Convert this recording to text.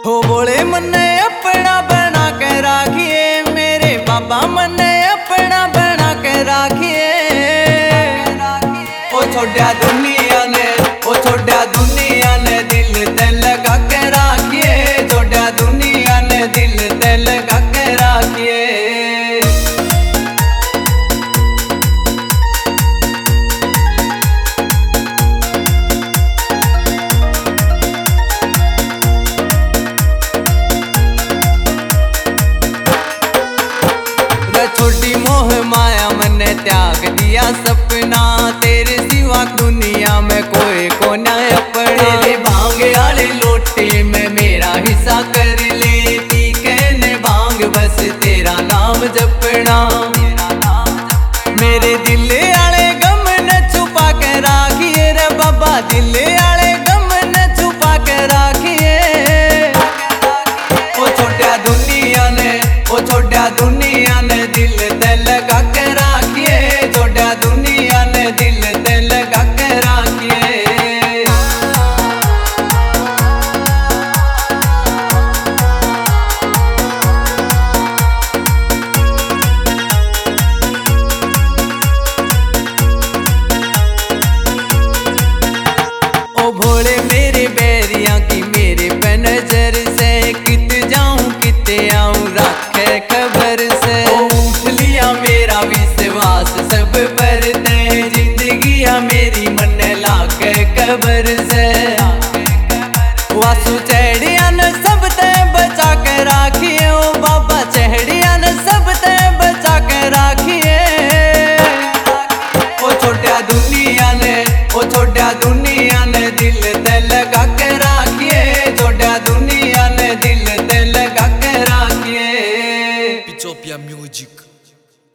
हो बोले मन्ने अपना बना के राखिए, मेरे बाबा मन्ने अपना बना के राखिए। ओ छोड़ा दुनिया ने, ओ छोड़ा दुनिया ने दिल ते लगा के राखिए, छोड़ा दुनिया ने दिल ते लगा के राखिए। छोटी मोह माया मैंने त्याग दिया सपना, तेरे सिवा दुनिया में कोई को न अपने। भांग आले लोटे में मेरा हिस्सा कर ले, पी के ने भांग बस तेरा नाम जपना। मेरे दिल आले गम न छुपा के राखिए रे बाबा, दिल आले गम न छुपा के राखिए। ओ छोटा दुनिया ने, ओ छोटा दुनिया ने दिल ते लगा के राखिए, छोटा दुनिया ने दिल ते लगा के राखिए। ओ भोले मेरे बैरिया की मेरे पे नजर से, कित जाऊं कित आऊं रखे खबर से। उठ लिया मेरा विश्वास सब पर ते, जिंदगिया मेरी मन लाके कबर से। वासु चढ़िया न सब ते बचा के राखिए, ओ बाबा चढ़िया न सब ते बचा के राखिए। ओ छोटा दुनिया ने, ओ छोटा दुनिया ने दिल ते लगा के राखिए, छोटा दुनिया ने दिल ते लगा के राखिए। Pitopia Music।